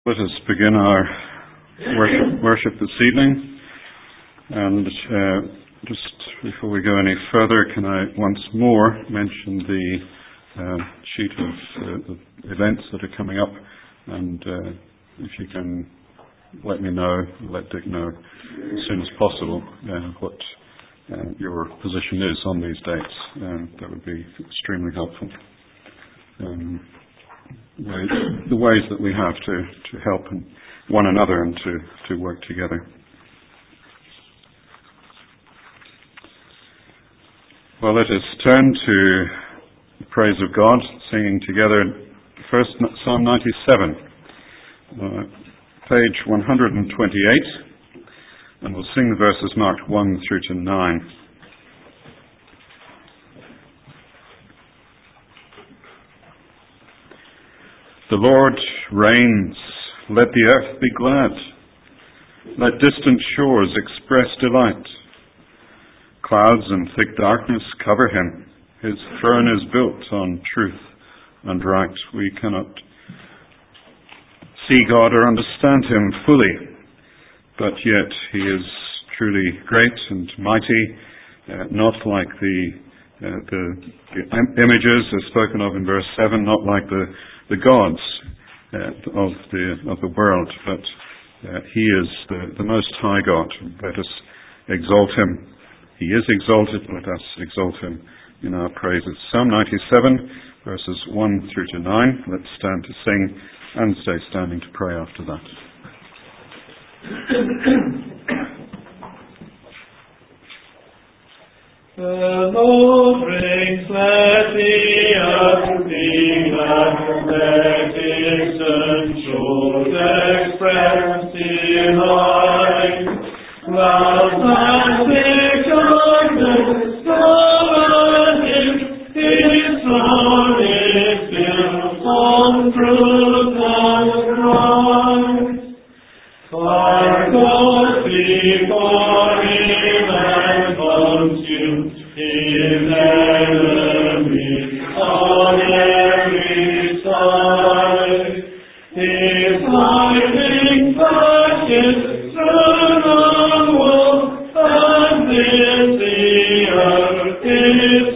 Let us begin our worship this evening. And just before we go any further, can I once more mention the sheet of events that are coming up, and if you can let me know, let Dick know as soon as possible what your position is on these dates. That would be extremely helpful. The ways that we have to help one another and to work together. Well, let us turn to the praise of God, singing together first Psalm 97, page 128, and we'll sing the verses marked 1 through to 9. The Lord reigns, let the earth be glad. Let distant shores express delight. Clouds and thick darkness cover him. His throne is built on truth and right. We cannot see God or understand him fully, but yet he is truly great and mighty, not like the images are spoken of in verse 7, not like the gods of the world, but he is the most high God. Let us exalt him. He is exalted. Let us exalt him in our praises. Psalm 97, verses 1 through to 9. Let's stand to sing and stay standing to pray after that. The Lord reigns, let the earth be glad, let distant shores express delight. Clouds and thick darkness cover him, his throne is built on truth and right. Fire goes before him and consumes his enemies on every side. His lightning flashes through the world, and in the earth is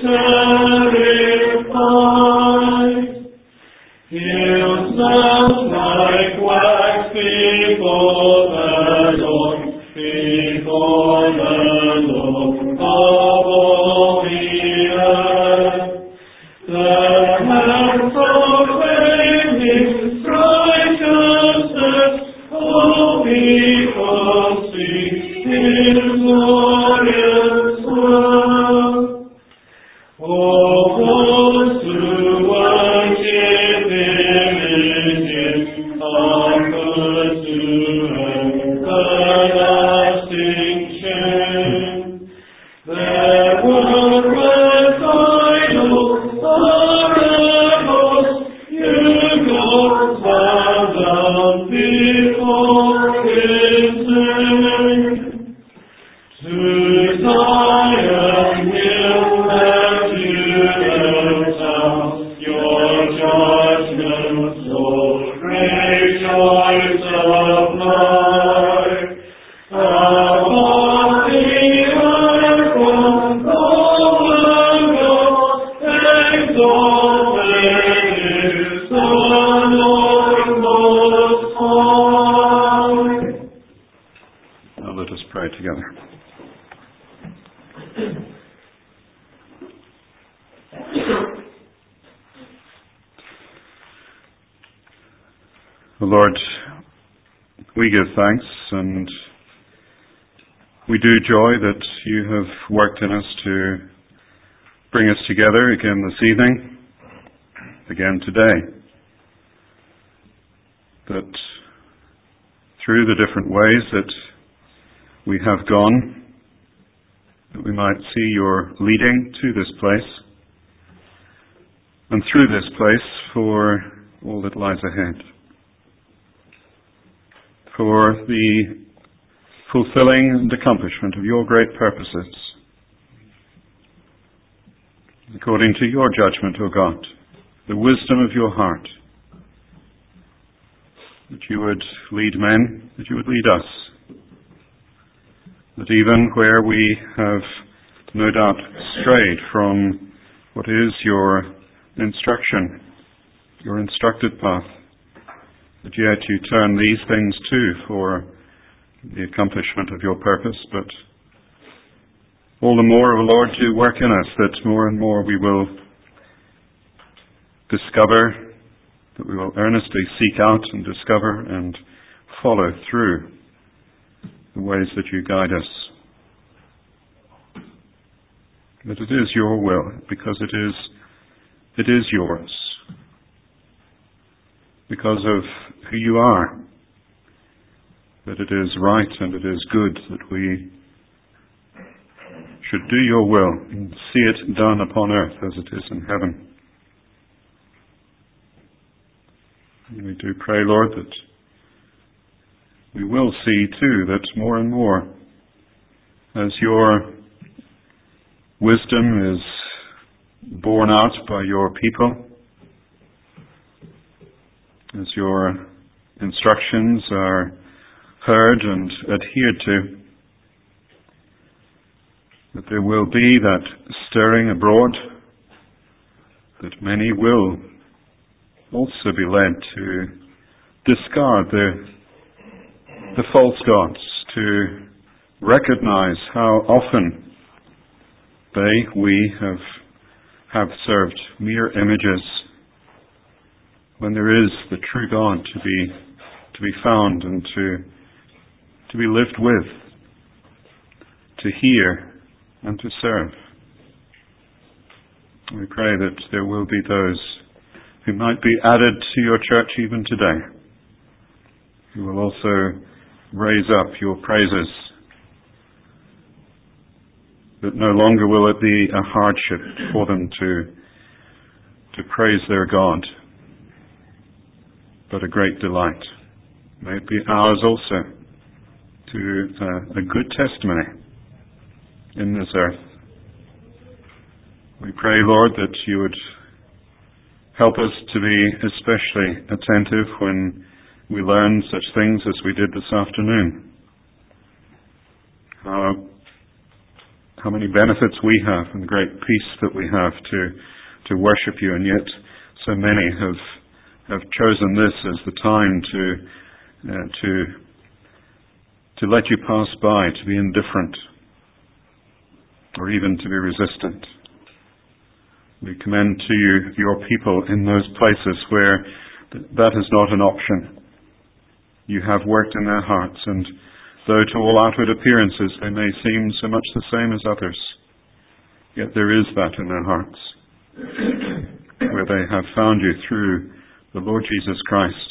terrified. He'll melt like wax before the dawn, before the Lord of all the earth. The heavens proclaim his righteousness, all people see his glorious work. All those who worship him in his comfort to everlasting shame. Their worthless idols are a host, you gods bow down before his name. To Zion hill that you built out, your judgments, Lord, great joys of life. Above the earth, one all exalted is the Lord Most High. Now let us pray together. Lord, we give thanks and we do joy that you have worked in us to bring us together again this evening, again today. That through the different ways that we have gone, that we might see your leading to this place, and through this place for all that lies ahead. For the fulfilling and accomplishment of your great purposes, according to your judgment, O God, the wisdom of your heart, that you would lead men, that you would lead us. That even where we have no doubt strayed from what is your instruction, your instructed path, that yet you turn these things too for the accomplishment of your purpose, but all the more, O Lord, do work in us that more and more we will discover, that we will earnestly seek out and discover and follow through the ways that you guide us. That it is your will, because it is yours. Because of who you are, that it is right and it is good that we should do your will and see it done upon earth as it is in heaven. And we do pray, Lord, that we will see too that more and more as your wisdom is borne out by your people, as your instructions are heard and adhered to, that there will be that stirring abroad, that many will also be led to discard the false gods, to recognize how often we have served mere images, when there is the true God to be found and to be lived with, to hear and to serve. We pray that there will be those who might be added to your church even today, who will also raise up your praises, that no longer will it be a hardship for them to praise their God, but a great delight. May it be ours also to a good testimony in this earth. We pray, Lord, that you would help us to be especially attentive when we learn such things as we did this afternoon. How many benefits we have and the great peace that we have to worship you, and yet so many have chosen this as the time to let you pass by, to be indifferent, or even to be resistant. We commend to you your people in those places where that is not an option. You have worked in their hearts, and though to all outward appearances they may seem so much the same as others, yet there is that in their hearts, where they have found you through the Lord Jesus Christ,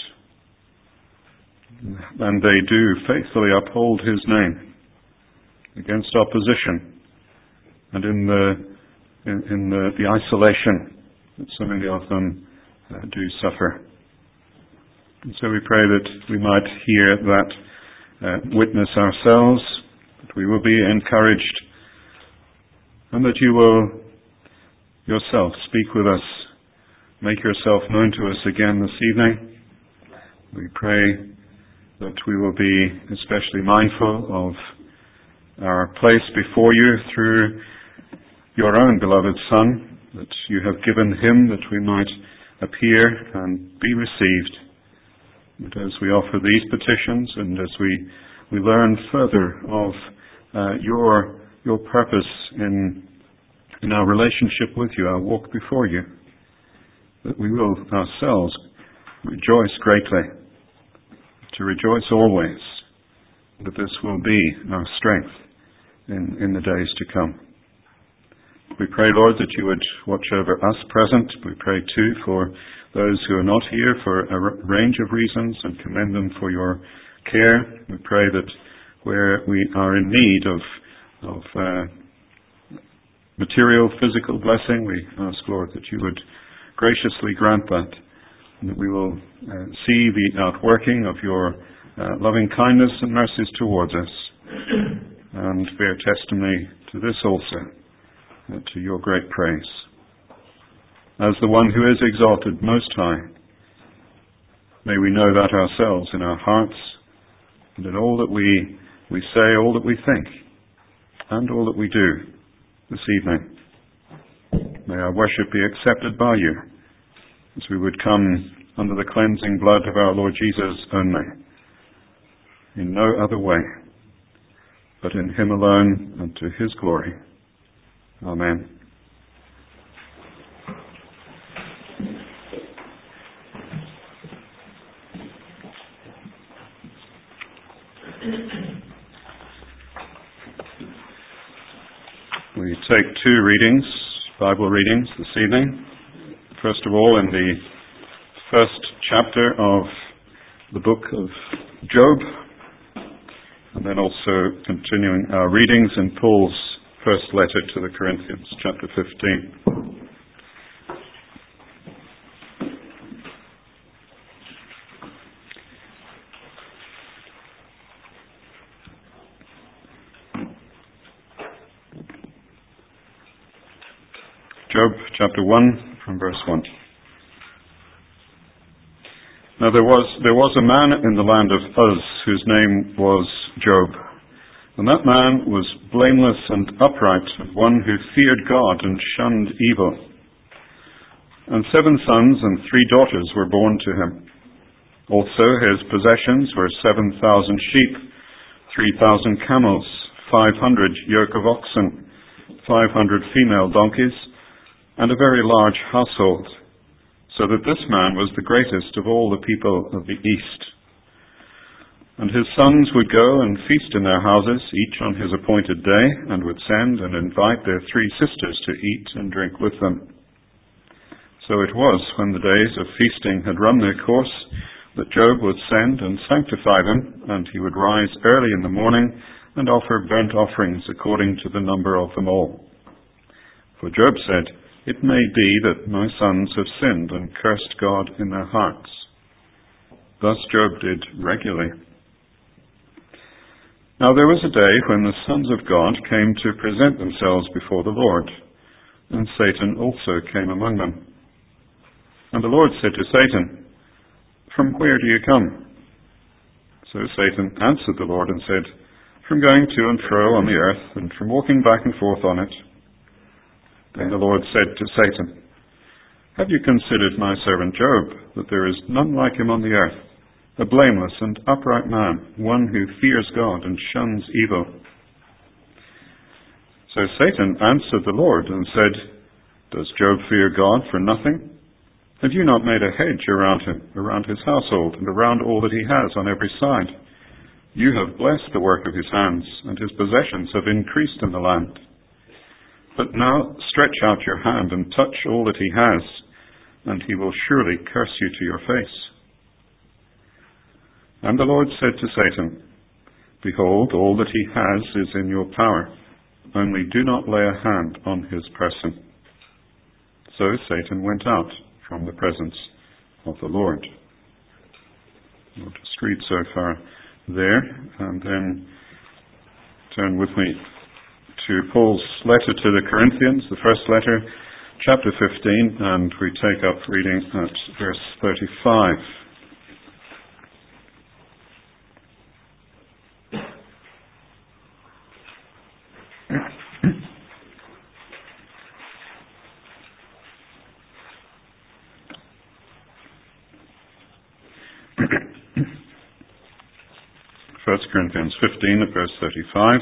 and they do faithfully uphold his name against opposition, and in the isolation that so many of them do suffer. And so we pray that we might hear that witness ourselves, that we will be encouraged, and that you will yourself speak with us, make yourself known to us again this evening. We pray that we will be especially mindful of our place before you through your own beloved Son, that you have given him that we might appear and be received. And as we offer these petitions, and as we learn further of your purpose in our relationship with you, our walk before you, that we will ourselves rejoice greatly, to rejoice always, that this will be our strength in the days to come. We pray, Lord, that you would watch over us present. We pray too for those who are not here for a range of reasons, and commend them for your care. We pray that where we are in need of material, physical blessing, we ask, Lord, that you would graciously grant that, and that we will see the outworking of your loving kindness and mercies towards us, and bear testimony to this also, to your great praise. As the one who is exalted most high, May we know that ourselves in our hearts and in all that we say, all that we think, and all that we do this evening. May our worship be accepted by you, as we would come under the cleansing blood of our Lord Jesus only, in no other way, but in him alone and to his glory. Amen. We take two readings, Bible readings this evening. First of all, in the first chapter of the book of Job, and then also continuing our readings in Paul's first letter to the Corinthians, chapter 15. Job chapter 1 from verse 1. Now there was a man in the land of Uz whose name was Job. And that man was blameless and upright, one who feared God and shunned evil. And 7 sons and 3 daughters were born to him. Also his possessions were 7,000 sheep, 3,000 camels, 500 yoke of oxen, 500 female donkeys, and a very large household, so that this man was the greatest of all the people of the east. And his sons would go and feast in their houses, each on his appointed day, and would send and invite their 3 sisters to eat and drink with them. So it was, when the days of feasting had run their course, that Job would send and sanctify them, and he would rise early in the morning and offer burnt offerings according to the number of them all. For Job said, "It may be that my sons have sinned and cursed God in their hearts." Thus Job did regularly. Now there was a day when the sons of God came to present themselves before the Lord, and Satan also came among them. And the Lord said to Satan, "From where do you come?" So Satan answered the Lord and said, "From going to and fro on the earth, and from walking back and forth on it." Then the Lord said to Satan, "Have you considered my servant Job, that there is none like him on the earth, a blameless and upright man, one who fears God and shuns evil?" So Satan answered the Lord and said, "Does Job fear God for nothing? Have you not made a hedge around him, around his household, and around all that he has on every side? You have blessed the work of his hands, and his possessions have increased in the land. But now stretch out your hand and touch all that he has, and he will surely curse you to your face." And the Lord said to Satan, "Behold, all that he has is in your power, only do not lay a hand on his person." So Satan went out from the presence of the Lord. We'll just read so far there, and then turn with me to Paul's letter to the Corinthians, the first letter, chapter 15, and we take up reading at verse 35. First Corinthians 15 at verse 35.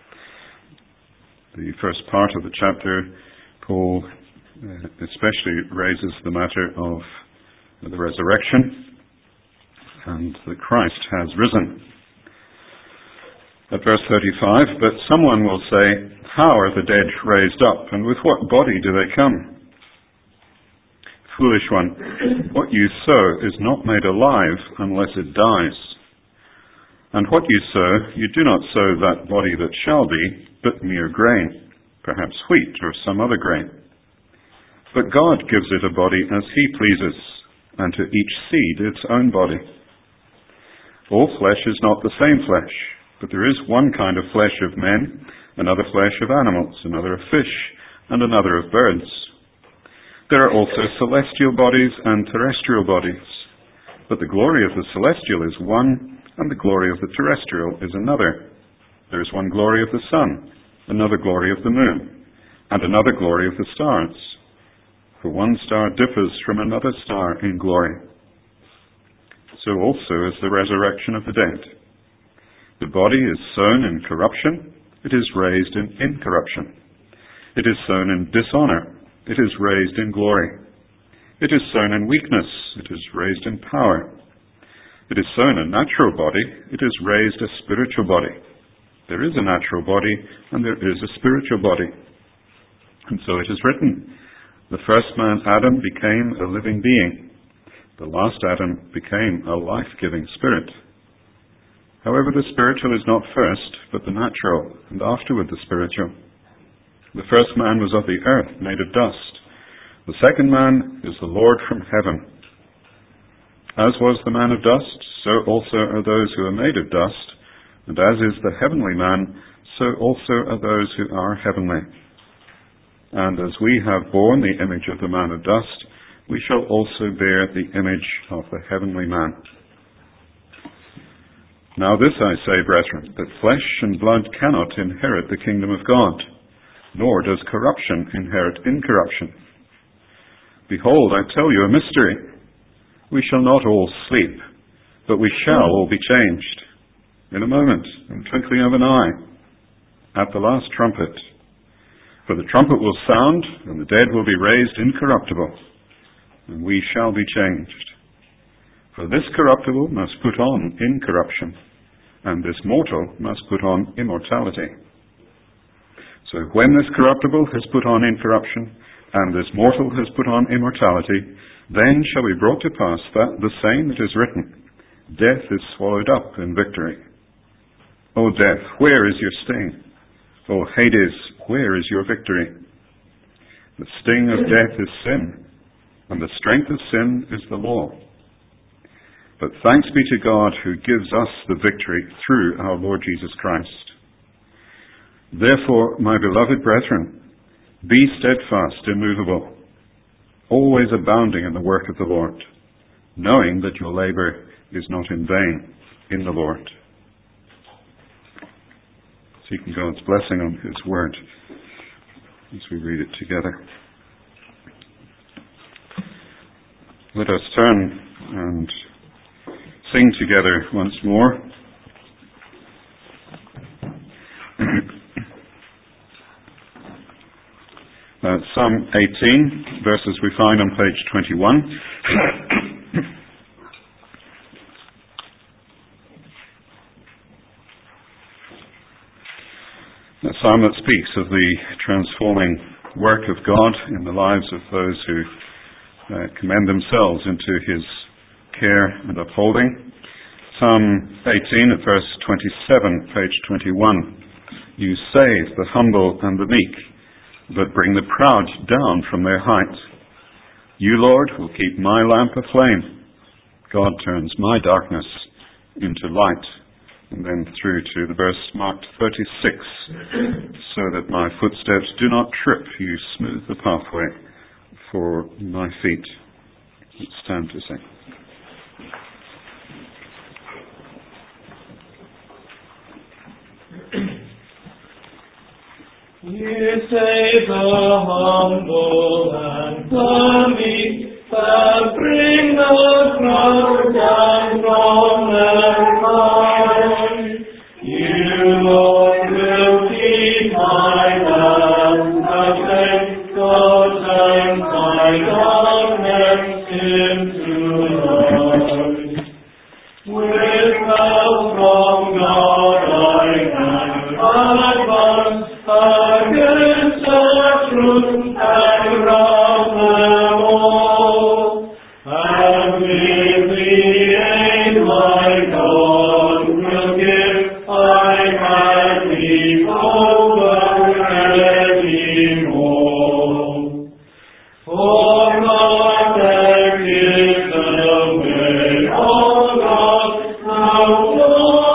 The first part of the chapter, Paul especially raises the matter of the resurrection and that Christ has risen. At verse 35, "But someone will say, 'How are the dead raised up, and with what body do they come?' Foolish one, what you sow is not made alive unless it dies. And what you sow, you do not sow that body that shall be, but mere grain, perhaps wheat or some other grain. But God gives it a body as he pleases, and to each seed its own body. All flesh is not the same flesh, but there is one kind of flesh of men, another flesh of animals, another of fish, and another of birds. There are also celestial bodies and terrestrial bodies. But the glory of the celestial is one, and the glory of the terrestrial is another. There is one glory of the sun, another glory of the moon, and another glory of the stars. For one star differs from another star in glory. So also is the resurrection of the dead. The body is sown in corruption, it is raised in incorruption. It is sown in dishonor, it is raised in glory. It is sown in weakness, it is raised in power. It is sown a natural body, it is raised a spiritual body. There is a natural body, and there is a spiritual body. And so it is written, the first man, Adam, became a living being. The last Adam became a life-giving spirit. However, the spiritual is not first, but the natural, and afterward the spiritual. The first man was of the earth, made of dust. The second man is the Lord from heaven. As was the man of dust, so also are those who are made of dust, and as is the heavenly man, so also are those who are heavenly. And as we have borne the image of the man of dust, we shall also bear the image of the heavenly man. Now this I say, brethren, that flesh and blood cannot inherit the kingdom of God, nor does corruption inherit incorruption. Behold, I tell you a mystery. We shall not all sleep, but we shall all be changed. In a moment, in the twinkling of an eye, at the last trumpet. For the trumpet will sound, and the dead will be raised incorruptible, and we shall be changed. For this corruptible must put on incorruption, and this mortal must put on immortality. So when this corruptible has put on incorruption, and this mortal has put on immortality, then shall be brought to pass that the same that is written, death is swallowed up in victory. O death, where is your sting? O Hades, where is your victory? The sting of death is sin, and the strength of sin is the law. But thanks be to God who gives us the victory through our Lord Jesus Christ. Therefore, my beloved brethren, be steadfast, immovable, always abounding in the work of the Lord, knowing that your labor is not in vain in the Lord. Seeking God's blessing on His word as we read it together. Let us turn and sing together once more. Psalm 18, verses we find on page 21. A psalm that speaks of the transforming work of God in the lives of those who commend themselves into His care and upholding. Psalm 18 at verse 27, page 21. You save the humble and the meek, but bring the proud down from their height. You, Lord, will keep my lamp aflame. God turns my darkness into light. And then through to the verse marked 36, so that my footsteps do not trip, you smooth the pathway for my feet. Let's stand to sing. You save the humble and the meek, and bring the proud down from their height. You, Lord, will keep my lamp aflame, God turns my darkness into light. With help from God I can advance against the truth and around them all. And with the aid my God will give, I can leap over any wall. For God there is the way of God, no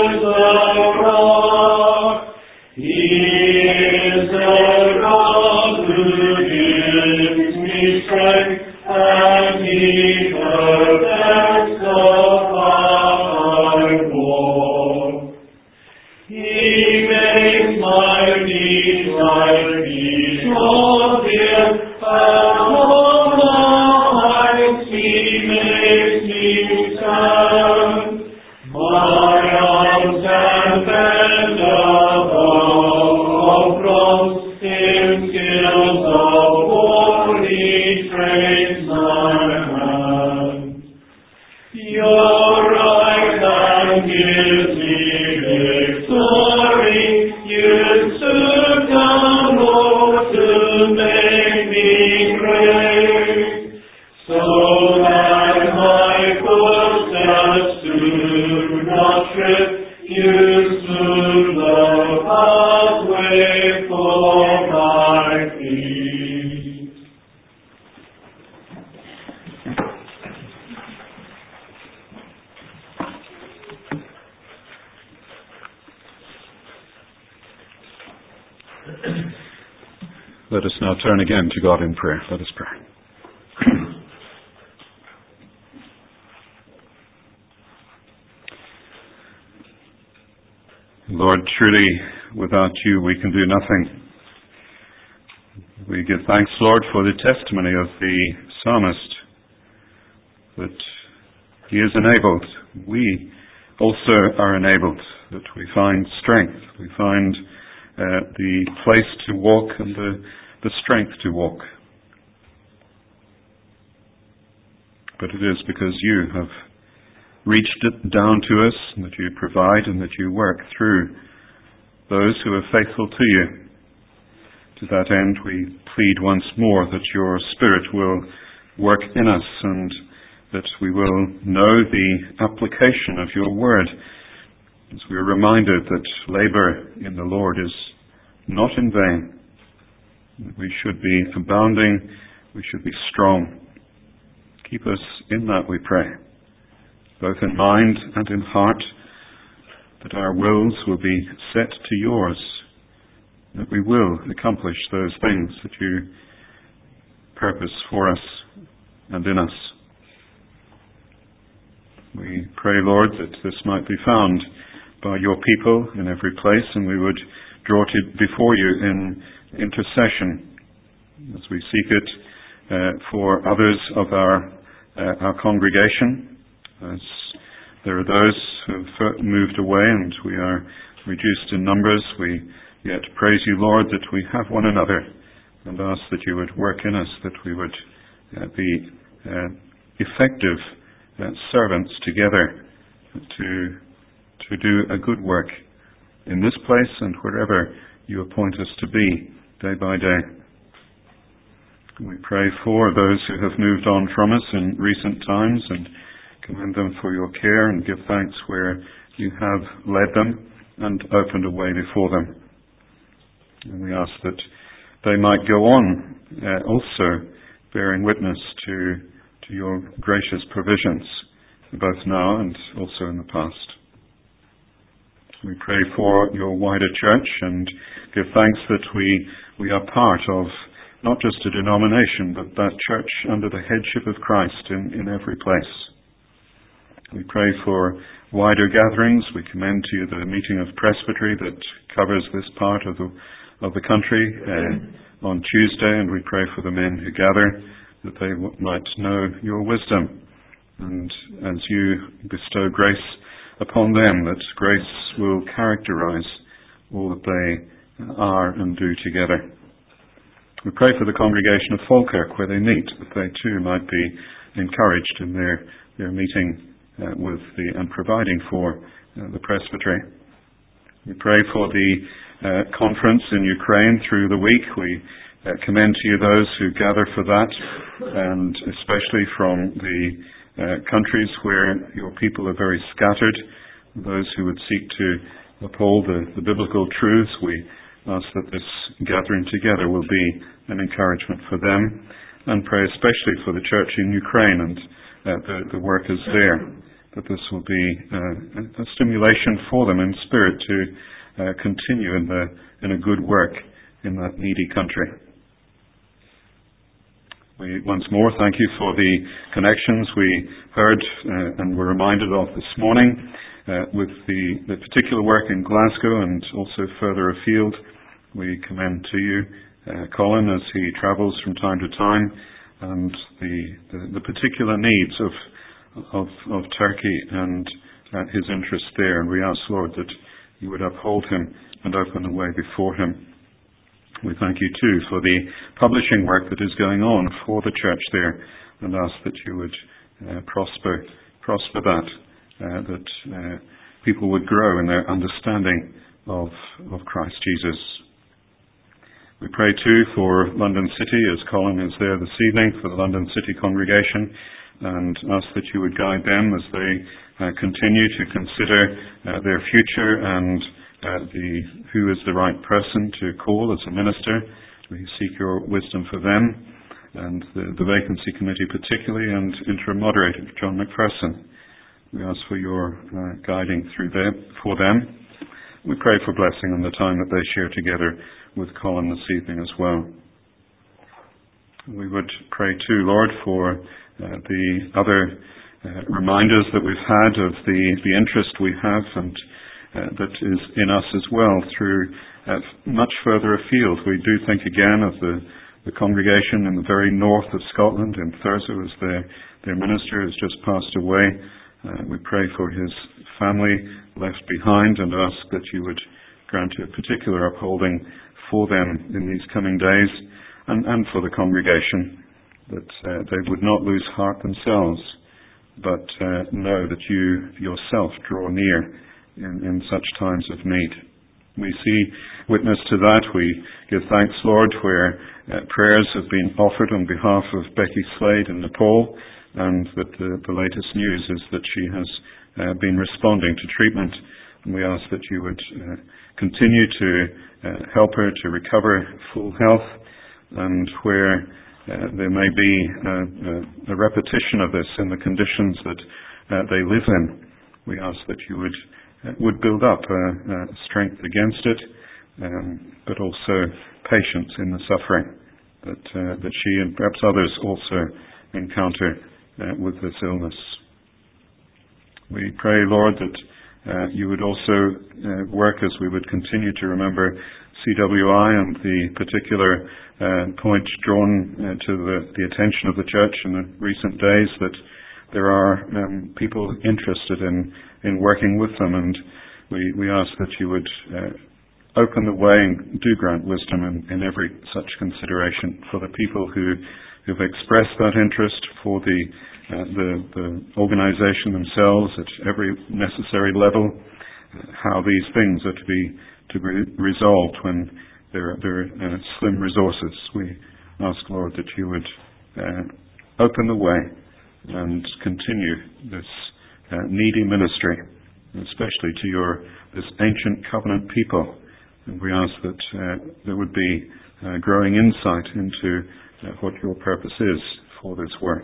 is a rock. He is a rock who gives me strength, and He perfects the path I walk. He makes my feet like feet of deer, and on the heights He makes me stand. My arms and bend above of bronze, in skills of war He trains my hand. Your right hand gives me victory. You stood down, Lord, to make me great, so that my footsteps do not trip. You smooth the pathway for my feet. Let us now turn again to God in prayer. Let us pray. Lord, truly, without You we can do nothing. We give thanks, Lord, for the testimony of the psalmist, that he is enabled. We also are enabled, that we find strength. We find the place to walk and the strength to walk. But it is because You have reached it down to us, and that You provide and that You work through those who are faithful to You. To that end, we plead once more that Your Spirit will work in us, and that we will know the application of Your Word, as we are reminded that labour in the Lord is not in vain. We should be abounding, we should be strong. Keep us in that, we pray, both in mind and in heart, that our wills will be set to Yours, that we will accomplish those things that You purpose for us and in us. We pray, Lord, that this might be found by Your people in every place, and we would draw it before You in intercession as we seek it for others of our congregation. As there are those who have moved away and we are reduced in numbers, we yet praise You, Lord, that we have one another, and ask that You would work in us, that we would be effective servants together to do a good work in this place and wherever You appoint us to be day by day. We pray for those who have moved on from us in recent times, and commend them for Your care, and give thanks where You have led them and opened a way before them. And we ask that they might go on also bearing witness to Your gracious provisions, both now and also in the past. We pray for Your wider church, and give thanks that we are part of not just a denomination, but that church under the headship of Christ in every place. We pray for wider gatherings. We commend to You the meeting of presbytery that covers this part of the country on Tuesday, and we pray for the men who gather, that they might know Your wisdom, and as You bestow grace upon them, that grace will characterize all that they are and do together. We pray for the congregation of Falkirk, where they meet, that they too might be encouraged in their meeting with and providing for the presbytery. We pray for the conference in Ukraine through the week. We commend to You those who gather for that, and especially from the countries where Your people are very scattered, those who would seek to uphold the biblical truths. We ask that this gathering together will be an encouragement for them, and pray especially for the church in Ukraine and the workers there, that this will be a stimulation for them in spirit to continue in a good work in that needy country. We once more thank you for the connections we heard and were reminded of this morning with the particular work in Glasgow and also further afield. We commend to you Colin as he travels from time to time, and the particular needs of Turkey and his interest there. And we ask, Lord, that you would uphold him and open the way before him. We thank you too for the publishing work that is going on for the church there, and ask that you would prosper that people would grow in their understanding of Christ Jesus. We pray too for London City, as Colin is there this evening, for the London City congregation, and ask that you would guide them as they continue to consider their future and who is the right person to call as a minister. We seek your wisdom for them and the vacancy committee particularly, and interim moderator John McPherson. We ask for your guiding for them. We pray for blessing on the time that they share together with Colin this evening as well. We would pray too, Lord, for the other reminders that we've had of the interest we have and that is in us as well through much further afield. We do think again of the congregation in the very north of Scotland, in Thurso, as their minister has just passed away. We pray for his family left behind and ask that you would grant a particular upholding for them in these coming days, and for the congregation, that they would not lose heart themselves, but know that you yourself draw near in such times of need. We see witness to that. We give thanks, Lord, where prayers have been offered on behalf of Becky Slade in Nepal, and that the latest news is that she has been responding to treatment. And we ask that you would continue to help her to recover full health, and where there may be a repetition of this in the conditions that they live in, we ask that you would build up strength against it, but also patience in the suffering that she and perhaps others also encounter with this illness. We pray, Lord, that you would also work as we would continue to remember CWI and the particular point drawn to the attention of the church in the recent days, that there are people interested in working with them, and we ask that you would open the way and do grant wisdom in every such consideration for the people who've expressed that interest, for the organisation themselves at every necessary level, how these things are to be resolved when there are slim resources. We ask, Lord, that you would open the way and continue this needy ministry, especially to this ancient covenant people. And we ask that there would be growing insight into what your purpose is for this work.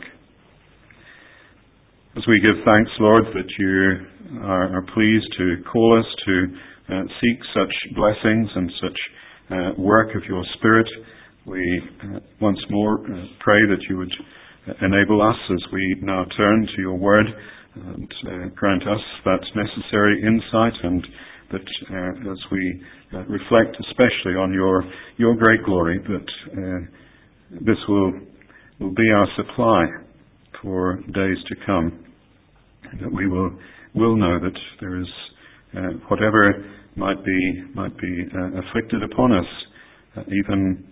As we give thanks, Lord, that you are pleased to call us to seek such blessings and such work of your Spirit, we once more pray that you would enable us as we now turn to your word, and grant us that necessary insight, and that as we reflect especially on your great glory, that this will be our supply for days to come, that we will know that there is whatever might be afflicted upon us, even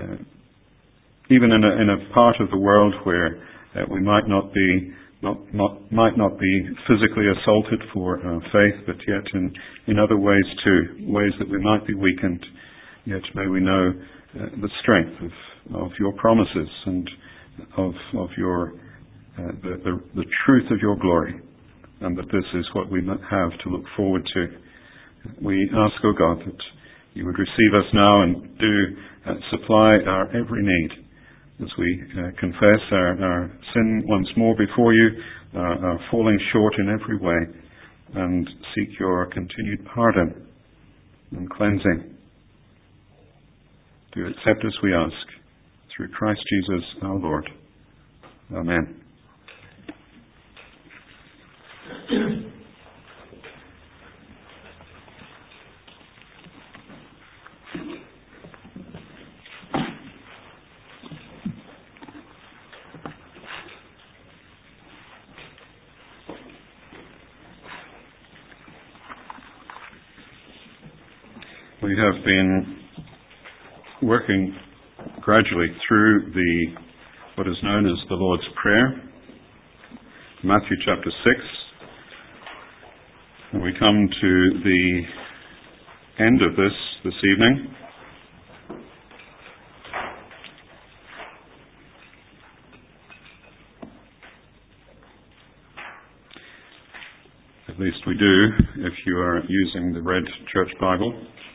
in a part of the world where we might not be physically assaulted for our faith, but yet in other ways too, ways that we might be weakened, yet may we know the strength of your promises and of your the truth of your glory, and that this is what we have to look forward to. We ask, O God, that you would receive us now and do supply our every need, as we confess our sin once more before you, our falling short in every way, and seek your continued pardon and cleansing. Do accept us, we ask, through Christ Jesus our Lord. Amen. We have been working gradually through what is known as the Lord's Prayer, Matthew chapter 6. And we come to the end of this evening. At least we do if you are using the Red Church Bible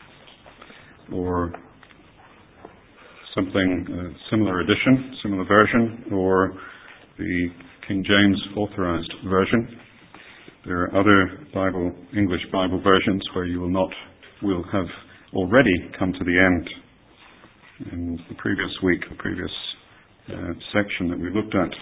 or something, similar edition, similar version, or the King James Authorized Version. There are other English Bible versions where you will have already come to the end. In the previous week, the previous section that we looked at,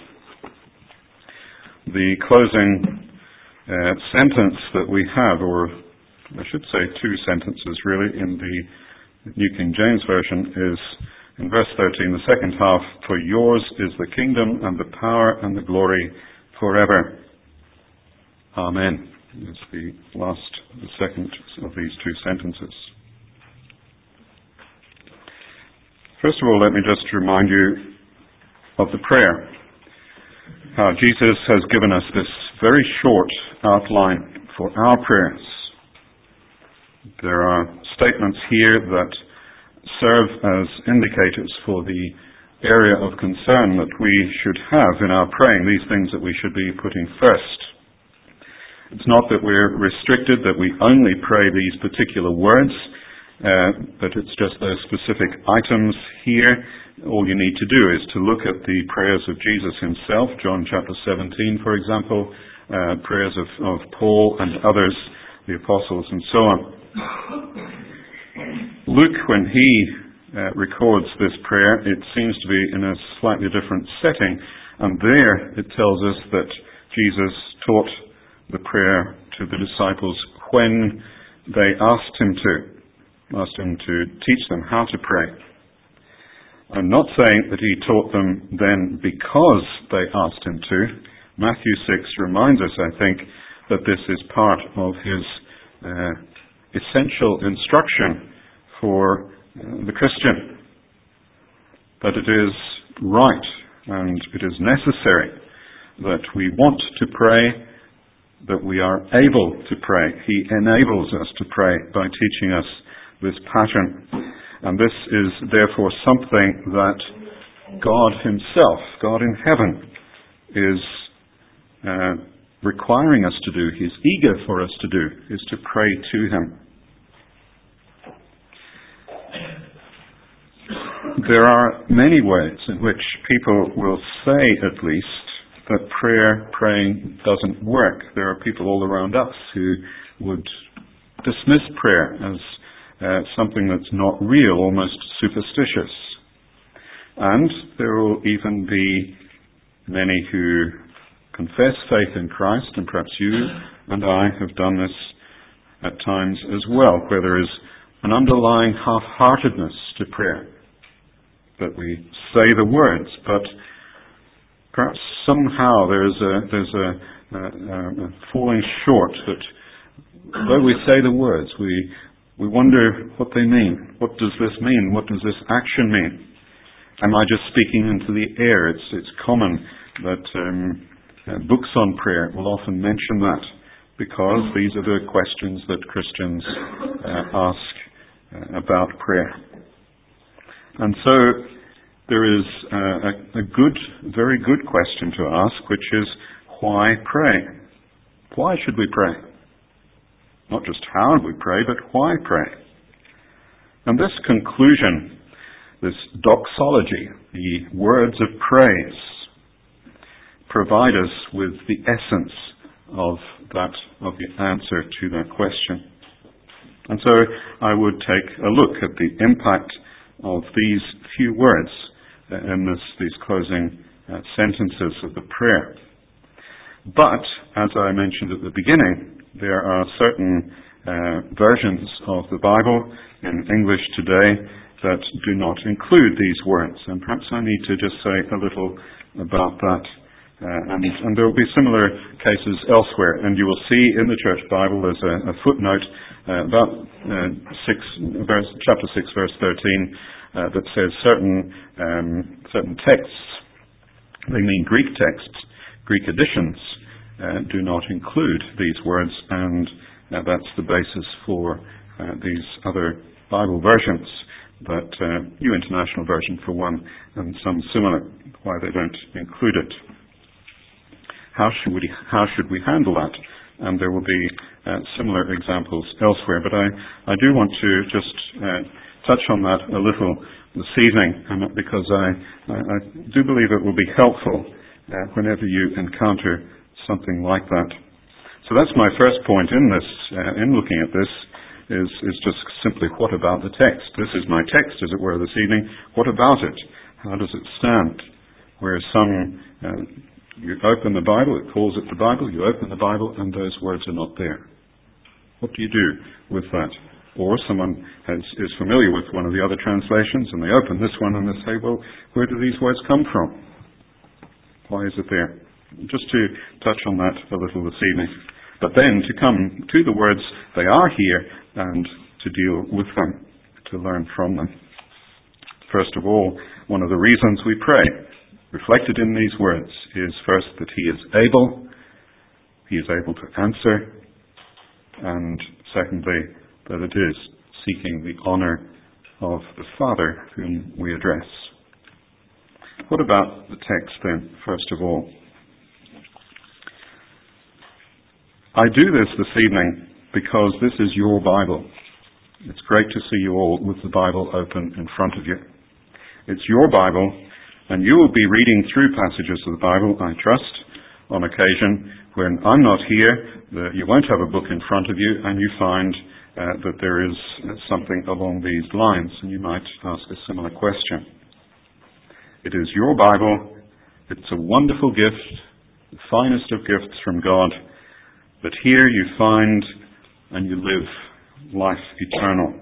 the closing sentence that we have, or I should say two sentences really, in the New King James Version is in verse 13, the second half, "For yours is the kingdom and the power and the glory forever. Amen," is the second of these two sentences. First of all, let me just remind you of the prayer. How Jesus has given us this very short outline for our prayers. There are statements here that serve as indicators for the area of concern that we should have in our praying, these things that we should be putting first. It's not that we're restricted, that we only pray these particular words, but it's just those specific items here. All you need to do is to look at the prayers of Jesus himself, John chapter 17, for example, prayers of Paul and others, the apostles and so on. Luke, when he records this prayer, it seems to be in a slightly different setting, and there it tells us that Jesus taught the prayer to the disciples when they asked him to teach them how to pray. I'm not saying that he taught them then because they asked him to. Matthew 6 reminds us, I think, that this is part of his essential instruction for the Christian, that it is right and it is necessary that we want to pray, that we are able to pray. He enables us to pray by teaching us this pattern. And this is therefore something that God himself, God in heaven, is requiring us to do. He's eager for us to do, is to pray to him. There are many ways in which people will say, at least, that praying doesn't work. There are people all around us who would dismiss prayer as something that's not real, almost superstitious. And there will even be many who confess faith in Christ, and perhaps you and I have done this at times as well, where there is an underlying half-heartedness to prayer, that we say the words, but perhaps somehow there's a falling short, that though we say the words, we wonder what they mean. What does this mean? What does this action mean? Am I just speaking into the air? It's common that books on prayer will often mention that, because these are the questions that Christians ask about prayer. And so there is a very good question to ask, which is, why pray? Why should we pray? Not just how we pray, but why pray? And this conclusion this doxology, the words of praise, provide us with the essence of the answer to that question. And so I would take a look at the impact of these few words in these closing sentences of the prayer. But, as I mentioned at the beginning, there are certain versions of the Bible in English today that do not include these words. And perhaps I need to just say a little about that. And there will be similar cases elsewhere. And you will see in the Church Bible there's a footnote about chapter 6, verse 13, that says certain texts, they mean Greek texts, Greek editions, do not include these words, and that's the basis for these other Bible versions, but New International Version for one, and some similar, why they don't include it. How should we handle that? And there will be similar examples elsewhere, but I do want to just touch on that a little this evening, because I do believe it will be helpful whenever you encounter something like that. So that's my first point in looking at this, is just simply, what about the text? This is my text, as it were, this evening. What about it? How does it stand? Whereas you open the Bible, it calls it the Bible, you open the Bible, and those words are not there. What do you do with that? Or someone is familiar with one of the other translations, and they open this one and they say, well, where do these words come from? Why is it there? Just to touch on that a little this evening. But then to come to the words, they are here, and to deal with them, to learn from them. First of all, one of the reasons we pray, reflected in these words, is first that He is able to answer, and secondly, that it is seeking the honour of the Father whom we address. What about the text then, first of all? I do this evening because this is your Bible. It's great to see you all with the Bible open in front of you. It's your Bible, and you will be reading through passages of the Bible, I trust, on occasion when I'm not here. You won't have a book in front of you, and you find that there is something along these lines, and you might ask a similar question. It is your Bible. It's a wonderful gift, the finest of gifts from God. But here you find and you live life eternal.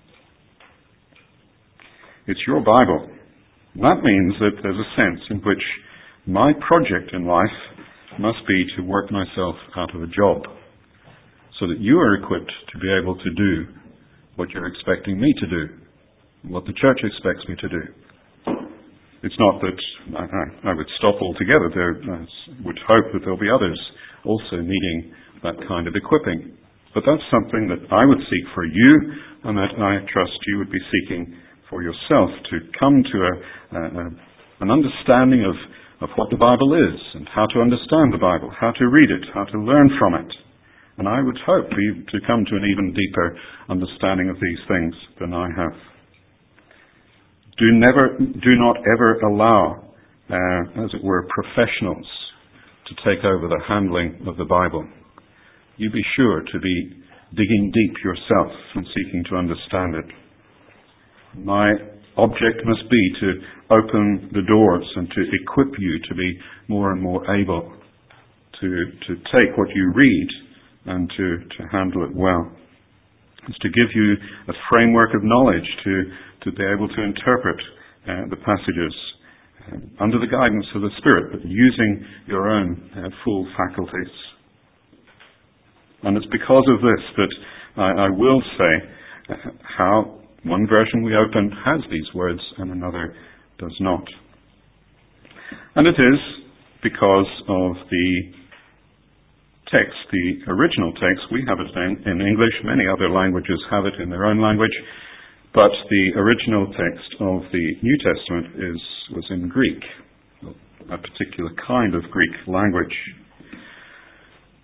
It's your Bible. That means that there's a sense in which my project in life must be to work myself out of a job, so that you are equipped to be able to do what you're expecting me to do, what the church expects me to do. It's not that I would stop altogether. I would hope that there'll be others also needing that kind of equipping. But that's something that I would seek for you, and that I trust you would be seeking for yourself, to come to an understanding of what the Bible is, and how to understand the Bible, how to read it, how to learn from it. And I would hope for you to come to an even deeper understanding of these things than I have. Do not ever allow, as it were, professionals to take over the handling of the Bible. You be sure to be digging deep yourself and seeking to understand it. My object must be to open the doors and to equip you to be more and more able to take what you read and to handle it well. It's to give you a framework of knowledge to be able to interpret the passages under the guidance of the Spirit, but using your own full faculties. And it's because of this that I will say how one version we open has these words and another does not. And it is because of the text, the original text. We have it in English. Many other languages have it in their own language. But the original text of the New Testament was in Greek, a particular kind of Greek language.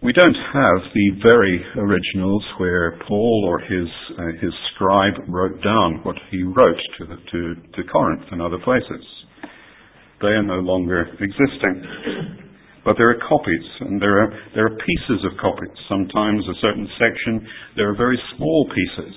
We don't have the very originals where Paul or his scribe wrote down what he wrote to Corinth and other places. They are no longer existing. But there are copies, and there are pieces of copies. Sometimes a certain section, there are very small pieces.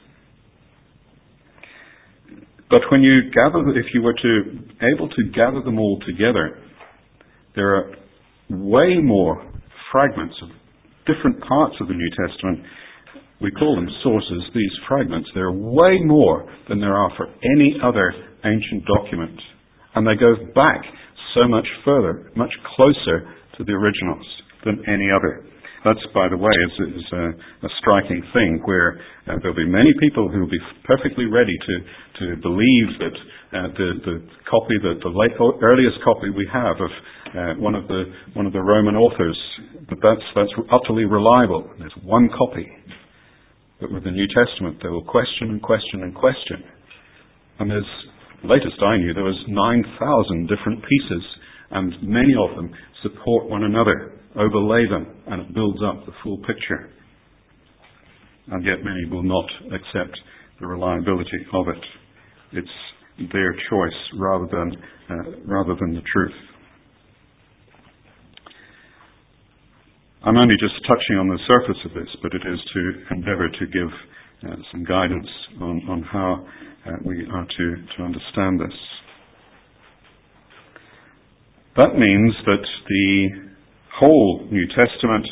But when you gather, if you were able to gather them all together, there are way more fragments of different parts of the New Testament. We call them sources, these fragments. There are way more than there are for any other ancient document. And they go back so much further, much closer to the originals than any other. That's, by the way, is a striking thing where there'll be many people who will be perfectly ready to believe that the copy, the earliest copy we have of one of the Roman authors, that's utterly reliable. There's one copy. But with the New Testament, they will question and question and question. And there's, latest I knew, there was 9,000 different pieces, and many of them support one another, overlay them, and it builds up the full picture. And yet many will not accept the reliability of it. It's their choice rather than the truth. I'm only just touching on the surface of this, but it is to endeavour to give some guidance on how we are to understand this. That means that the whole New Testament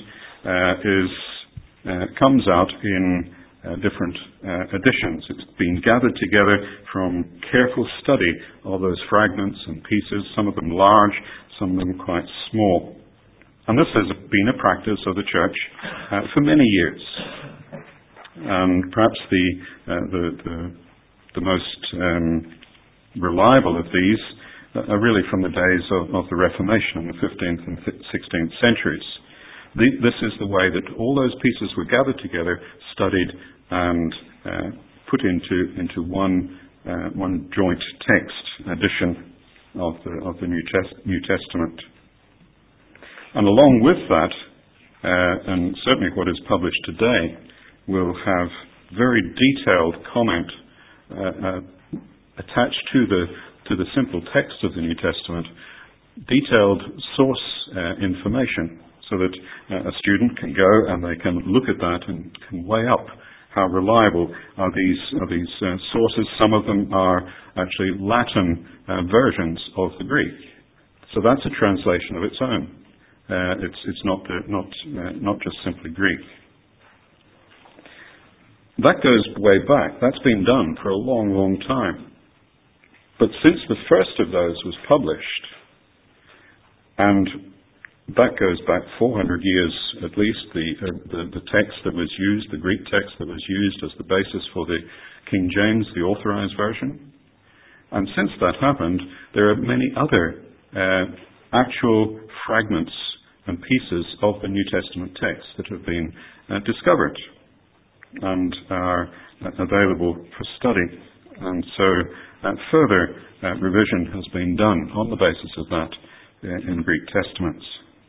comes out in different editions. It's been gathered together from careful study of those fragments and pieces, some of them large, some of them quite small. And this has been a practice of the church for many years. And perhaps the most reliable of these are really from the days of the Reformation in the 15th and 16th centuries. This is the way that all those pieces were gathered together, studied, and put into one joint text edition of the New Testament. And along with that, and certainly what is published today, will have very detailed comment attached to the simple text of the New Testament, detailed source information, so that a student can go and they can look at that and can weigh up how reliable are these sources. Some of them are actually Latin versions of the Greek, so that's a translation of its own. It's not just simply Greek. That goes way back. That's been done for a long, long time. But since the first of those was published, and that goes back 400 years at least, the text that was used, the Greek text that was used as the basis for the King James, the Authorized Version. And since that happened, there are many other actual fragments and pieces of the New Testament text that have been discovered and are available for study. And so further revision has been done on the basis of that in Greek Testaments.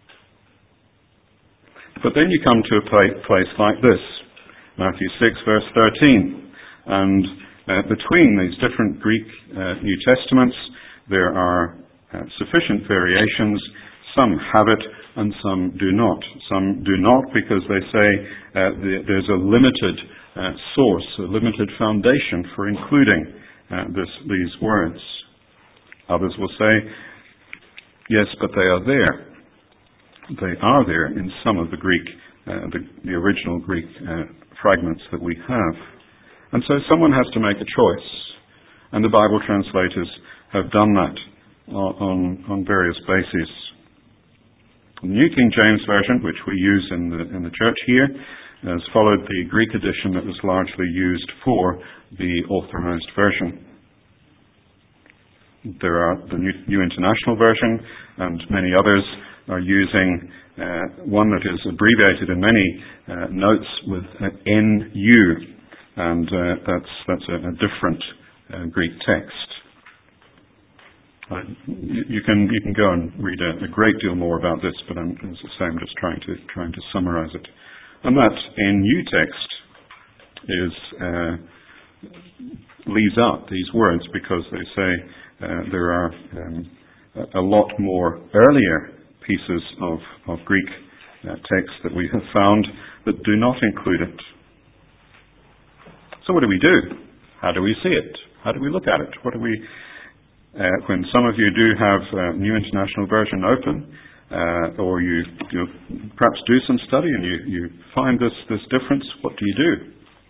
But then you come to a place like this, Matthew 6, verse 13. And between these different Greek New Testaments, there are sufficient variations. Some have it and some do not. Some do not because they say there's a limited source, a limited foundation for including these words. Others will say, yes, but they are there. They are there in some of the Greek, the original Greek fragments that we have. And so someone has to make a choice. And the Bible translators have done that on various bases. The New King James Version, which we use in the church here, has followed the Greek edition that was largely used for the Authorized Version. There are the New International Version, and many others are using one that is abbreviated in many notes with NU, and that's a different Greek text. You can go and read a great deal more about this, but as I say, I'm just trying to summarize it. And that in New Text leaves out these words because they say there are a lot more earlier pieces of Greek text that we have found that do not include it. So what do we do? How do we see it? How do we look at it? What do we? When some of you do have New International Version open, or you perhaps do some study and you find this difference, what do you do?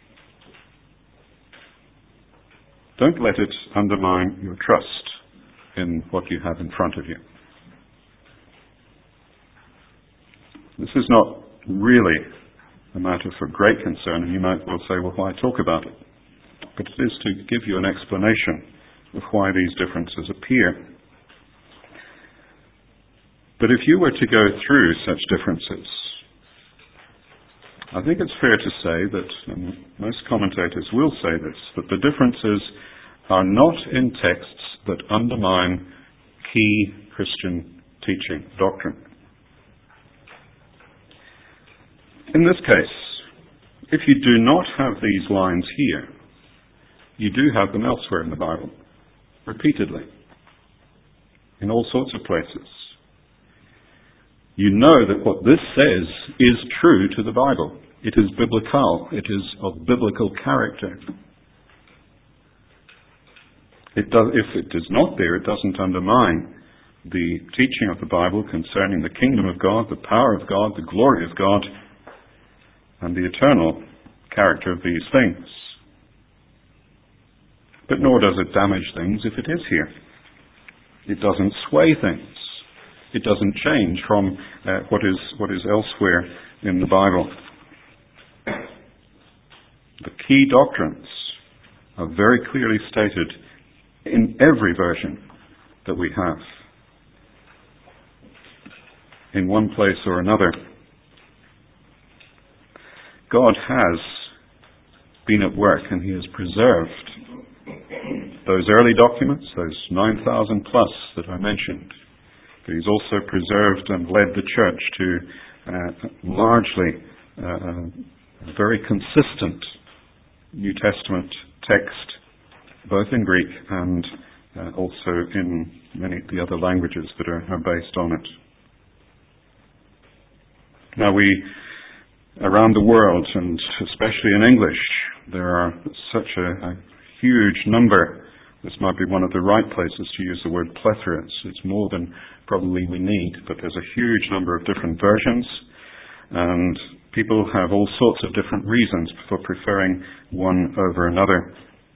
Don't let it undermine your trust in what you have in front of you. This is not really a matter for great concern, and you might well say, well, why talk about it? But it is to give you an explanation of why these differences appear. But if you were to go through such differences, I think it's fair to say that, and most commentators will say this, that the differences are not in texts that undermine key Christian teaching, doctrine. In this case, if you do not have these lines here, you do have them elsewhere in the Bible, repeatedly, in all sorts of places. You know that what this says is true to the Bible. It is biblical. It is of biblical character. If it is not there, it doesn't undermine the teaching of the Bible concerning the kingdom of God, the power of God, the glory of God, and the eternal character of these things. But nor does it damage things if it is here. It doesn't sway things. It doesn't change from what is elsewhere in the Bible. The key doctrines are very clearly stated in every version that we have, in one place or another. God has been at work, and He has preserved those early documents, those 9,000 plus that I mentioned. But He's also preserved and led the church to largely a very consistent New Testament text, both in Greek and also in many of the other languages that are based on it. Now around the world, and especially in English, there are such a huge number. This might be one of the right places to use the word plethora. It's more than probably we need, but there's a huge number of different versions, and people have all sorts of different reasons for preferring one over another.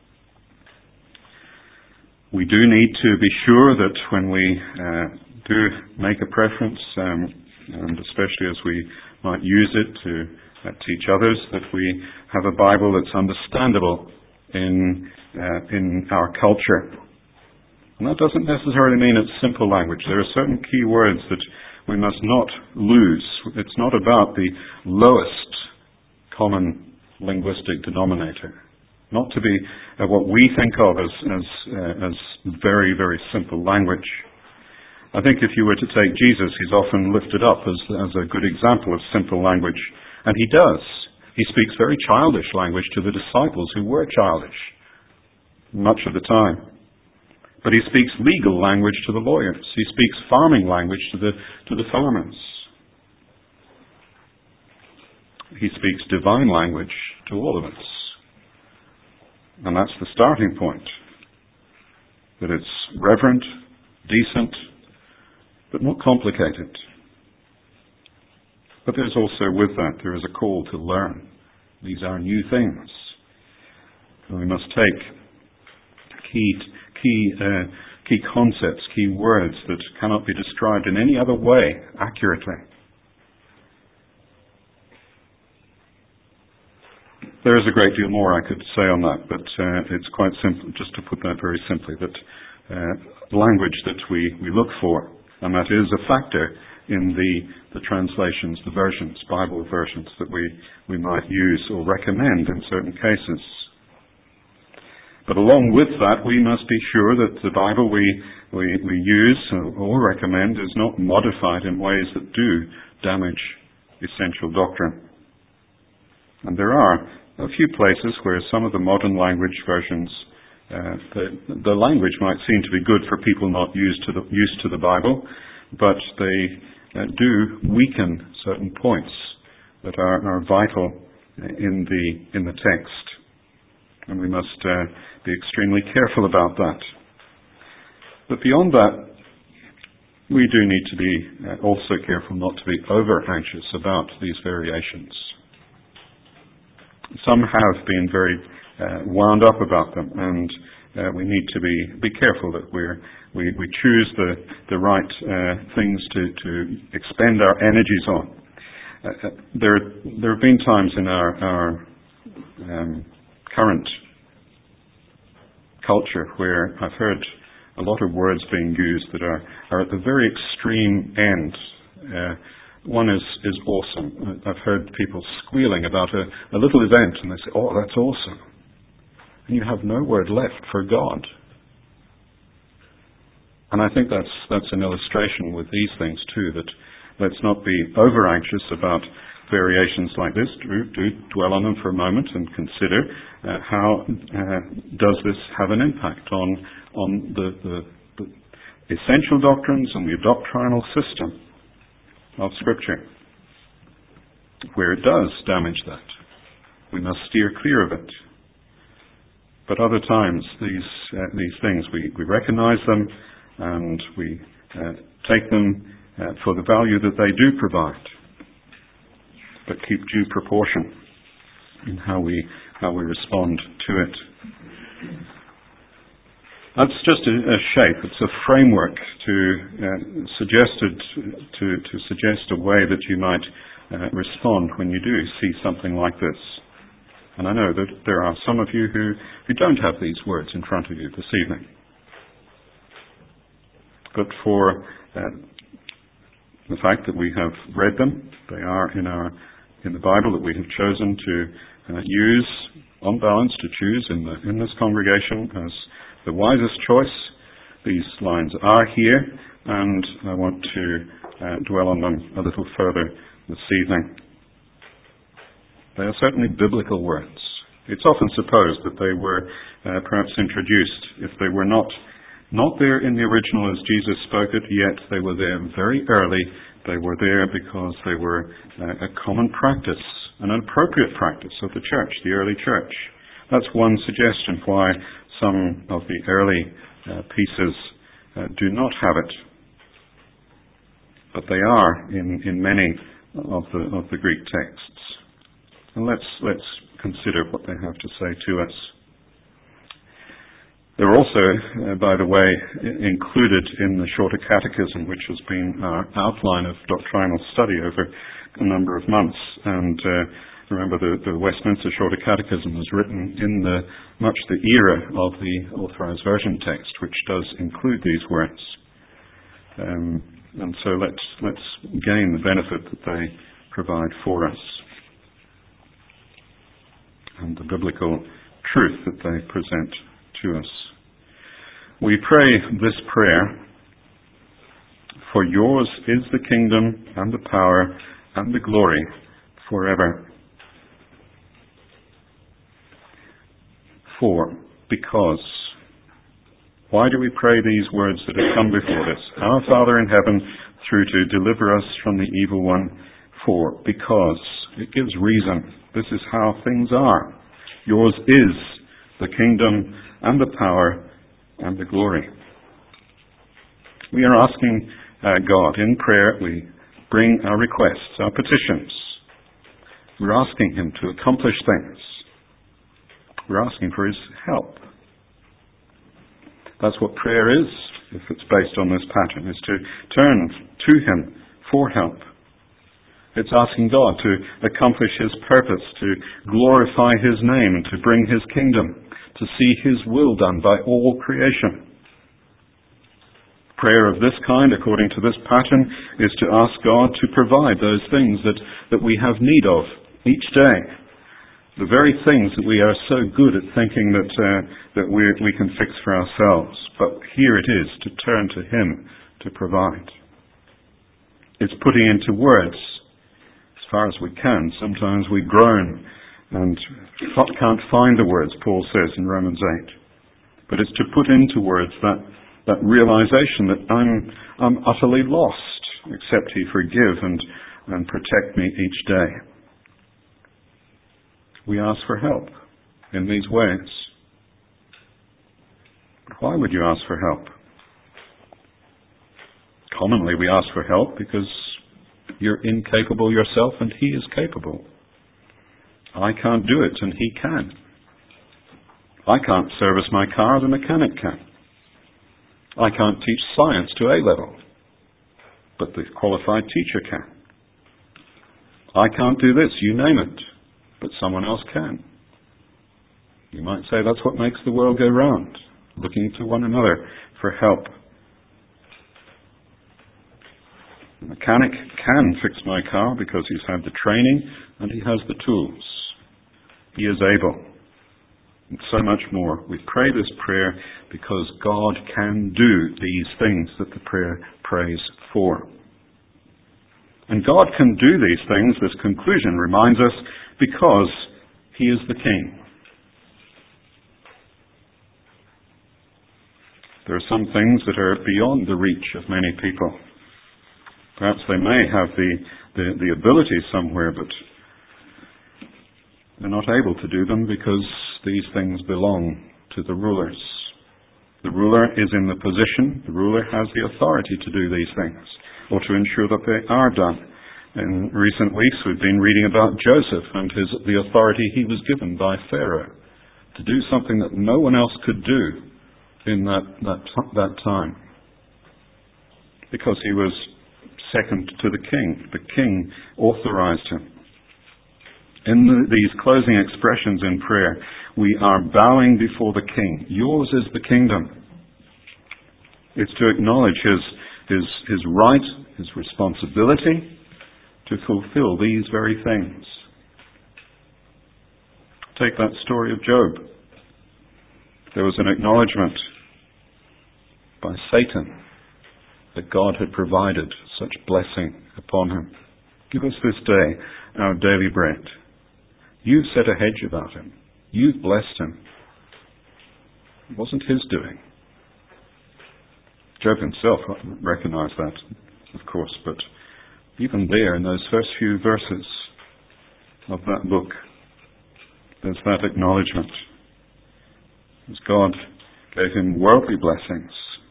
We do need to be sure that when we do make a preference, and especially as we might use it to teach others, that we have a Bible that's understandable in our culture. And that doesn't necessarily mean it's simple language. There are certain key words that we must not lose. It's not about the lowest common linguistic denominator. Not to be what we think of as very, very simple language. I think if you were to take Jesus, He's often lifted up as a good example of simple language. And He does. He speaks very childish language to the disciples who were childish much of the time. But He speaks legal language to the lawyers. He speaks farming language to the farmers. He speaks divine language to all of us. And that's the starting point. That it's reverent, decent, but not complicated. But there's also with that, there is a call to learn. These are new things. And we must take key concepts, key words that cannot be described in any other way accurately. There is a great deal more I could say on that, but it's quite simple, just to put that very simply, that language that we look for, and that is a factor in the translations, the versions, Bible versions that we might use or recommend in certain cases. But along with that, we must be sure that the Bible we we use or recommend is not modified in ways that do damage essential doctrine. And there are a few places where some of the modern language versions, the language might seem to be good for people not used to the Bible, but they do weaken certain points that are vital in the text. And we must be extremely careful about that. But beyond that, we do need to be also careful not to be over-anxious about these variations. Some have been very wound up about them, and we need to be careful that we choose the right things to expend our energies on. There have been times in our current culture where I've heard a lot of words being used that are at the very extreme end. One is awesome. I've heard people squealing about a little event, and they say, "Oh, that's awesome." And you have no word left for God. And I think that's an illustration with these things too, that let's not be over-anxious about variations like this. Do dwell on them for a moment and consider how does this have an impact on the essential doctrines and the doctrinal system of Scripture. Where it does damage that, we must steer clear of it. But other times, these things, we recognize them and we take them for the value that they do provide, but keep due proportion in how we respond to it. That's just a shape. It's a framework to suggest a way that you might respond when you do see something like this. And I know that there are some of you who don't have these words in front of you this evening. But for the fact that we have read them, they are in the Bible that we have chosen to use on balance, to choose in this congregation as the wisest choice. These lines are here, and I want to dwell on them a little further this evening. They are certainly biblical words. It's often supposed that they were perhaps introduced, if they were not there in the original as Jesus spoke it, yet they were there very early. They were there because they were a common practice, an appropriate practice of the church, the early church. That's one suggestion why some of the early pieces do not have it. But they are in many of the Greek texts. And let's consider what they have to say to us. They're also, by the way, included in the Shorter Catechism, which has been our outline of doctrinal study over a number of months. And remember, the Westminster Shorter Catechism was written in much the era of the Authorized Version text, which does include these words. And so let's gain the benefit that they provide for us and the biblical truth that they present to us. We pray this prayer: for yours is the kingdom and the power and the glory forever. Because. Why do we pray these words that have come before this? Our Father in heaven, through to deliver us from the evil one. Because. It gives reason. This is how things are. Yours is the kingdom and the power and the glory. We are asking God in prayer. We bring our requests, our petitions. We're asking Him to accomplish things. We're asking for His help. That's what prayer is, if it's based on this pattern, is to turn to Him for help. It's asking God to accomplish His purpose, to glorify His name, to bring His kingdom, to see His will done by all creation. Prayer of this kind, according to this pattern, is to ask God to provide those things that we have need of each day. The very things that we are so good at thinking that we can fix for ourselves. But here it is to turn to Him to provide. It's putting into words as far as we can. Sometimes we groan and can't find the words, Paul says in Romans 8. But it's to put into words that realization that I'm utterly lost, except He forgive and protect me each day. We ask for help in these ways. Why would you ask for help? Commonly we ask for help because you're incapable yourself and He is capable. I can't do it and He can. I can't service my car, the mechanic can. I can't teach science to A level, but the qualified teacher can. I can't do this, you name it, but someone else can. You might say that's what makes the world go round, looking to one another for help. The mechanic can fix my car because he's had the training and he has the tools. He is able. And so much more. We pray this prayer because God can do these things that the prayer prays for. And God can do these things, this conclusion reminds us, because He is the King. There are some things that are beyond the reach of many people. Perhaps they may have the ability somewhere, but they're not able to do them because these things belong to the rulers. The ruler is in the position, the ruler has the authority to do these things, or to ensure that they are done. In recent weeks we've been reading about Joseph and the authority he was given by Pharaoh to do something that no one else could do in that time. Because he was second to the king. The king authorized him. In these closing expressions in prayer, we are bowing before the King. Yours is the kingdom. It's to acknowledge his right, his responsibility to fulfill these very things. Take that story of Job. There was an acknowledgement by Satan that God had provided such blessing upon him. Give us this day our daily bread. You've set a hedge about him. You've blessed him. It wasn't his doing. Job himself recognized that, of course, but even there in those first few verses of that book, there's that acknowledgement. As God gave him worldly blessings,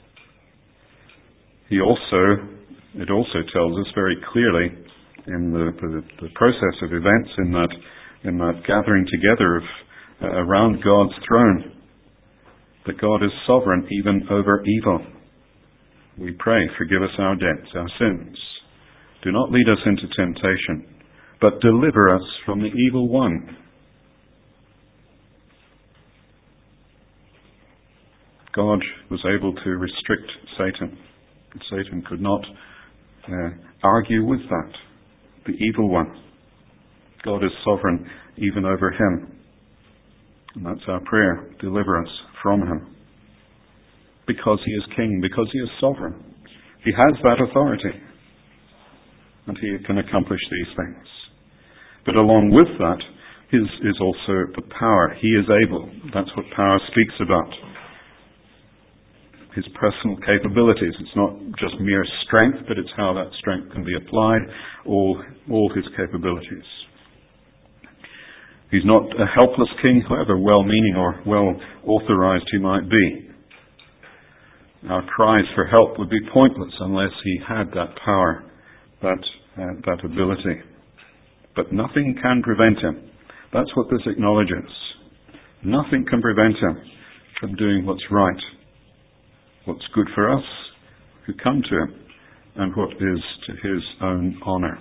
it also tells us very clearly in the process of events in that gathering together around God's throne, that God is sovereign even over evil. We pray, forgive us our debts, our sins. Do not lead us into temptation, but deliver us from the evil one. God was able to restrict Satan. Satan could not argue with that, the evil one. God is sovereign even over him. And that's our prayer. Deliver us from him. Because he is king, because he is sovereign. He has that authority. And he can accomplish these things. But along with that is also the power. He is able. That's what power speaks about. His personal capabilities. It's not just mere strength, but it's how that strength can be applied, all his capabilities. He's not a helpless king, however well-meaning or well-authorized he might be. Our cries for help would be pointless unless he had that power, that ability. But nothing can prevent him. That's what this acknowledges. Nothing can prevent him from doing what's right, what's good for us who come to him, and what is to his own honour.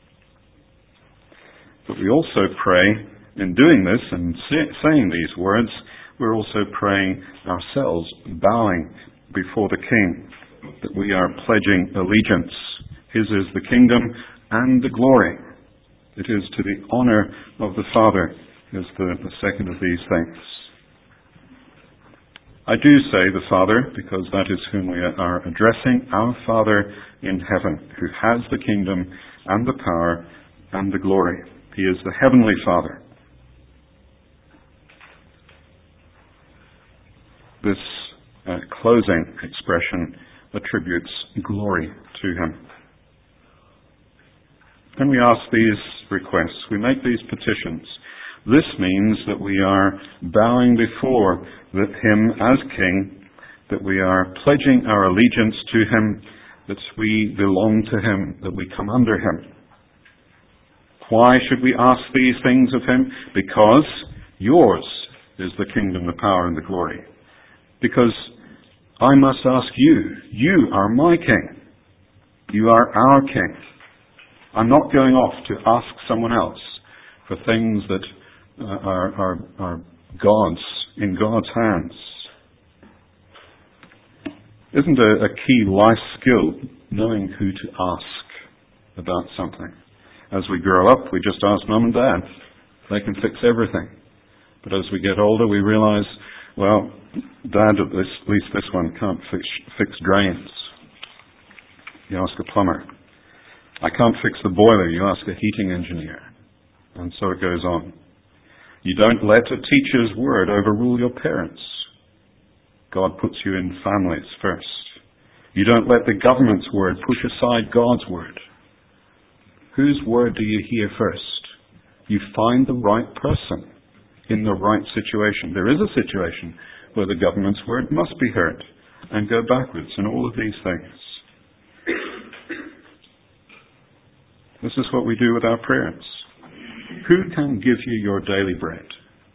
But we also pray, in doing this and saying these words, we're also praying ourselves, bowing before the King, that we are pledging allegiance. His is the kingdom and the glory. It is to the honour of the Father is the second of these things. I do say the Father, because that is whom we are addressing, our Father in heaven, who has the kingdom and the power and the glory. He is the heavenly Father. This closing expression attributes glory to him. When we ask these requests, we make these petitions. This means that we are bowing before him as King, that we are pledging our allegiance to him, that we belong to him, that we come under him. Why should we ask these things of him? Because yours is the kingdom, the power, and the glory. Because I must ask you. You are my King. You are our King. I'm not going off to ask someone else for things that are God's, in God's hands. Isn't a key life skill knowing who to ask about something? As we grow up, we just ask Mum and Dad. They can fix everything. But as we get older, we realize, well, Dad, at least this one can't fix drains. You ask a plumber. I can't fix the boiler. You ask a heating engineer. And so it goes on. You don't let a teacher's word overrule your parents. God puts you in families first. You don't let the government's word push aside God's word. Whose word do you hear first? You find the right person in the right situation. There is a situation where the government's word must be heard and go backwards in all of these things. This is what we do with our prayers. Who can give you your daily bread?